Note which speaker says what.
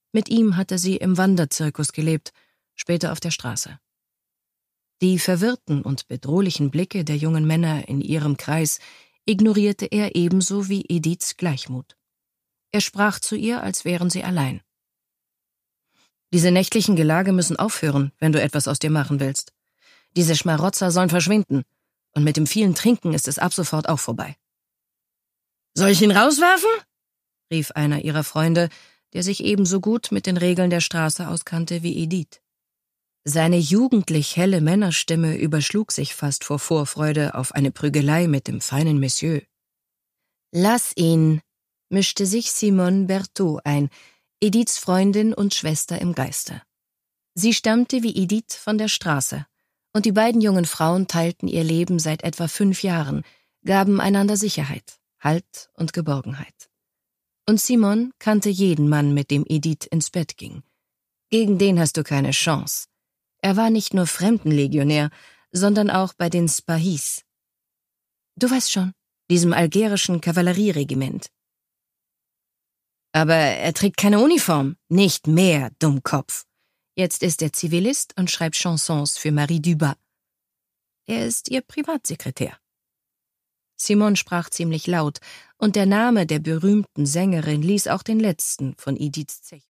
Speaker 1: Mit ihm hatte sie im Wanderzirkus gelebt, später auf der Straße. Die verwirrten und bedrohlichen Blicke der jungen Männer in ihrem Kreis ignorierte er ebenso wie Ediths Gleichmut. Er sprach zu ihr, als wären sie allein. »Diese nächtlichen Gelage müssen aufhören, wenn du etwas aus dir machen willst. Diese Schmarotzer sollen verschwinden, und mit dem vielen Trinken ist es ab sofort auch vorbei.« »Soll ich ihn rauswerfen?« rief einer ihrer Freunde, der sich ebenso gut mit den Regeln der Straße auskannte wie Edith. Seine jugendlich helle Männerstimme überschlug sich fast vor Vorfreude auf eine Prügelei mit dem feinen Monsieur. »Lass ihn«, mischte sich Simone Berthaud ein, Ediths Freundin und Schwester im Geiste. Sie stammte wie Edith von der Straße, und die beiden jungen Frauen teilten ihr Leben seit etwa 5 Jahren, gaben einander Sicherheit, Halt und Geborgenheit. Und Simone kannte jeden Mann, mit dem Edith ins Bett ging. Gegen den hast du keine Chance. Er war nicht nur Fremdenlegionär, sondern auch bei den Spahis. Du weißt schon, diesem algerischen Kavallerieregiment. Aber er trägt keine Uniform. Nicht mehr, Dummkopf. Jetzt ist er Zivilist und schreibt Chansons für Marie Dubas. Er ist ihr Privatsekretär. Simone sprach ziemlich laut, und der Name der berühmten Sängerin ließ auch den letzten von Ediths Zech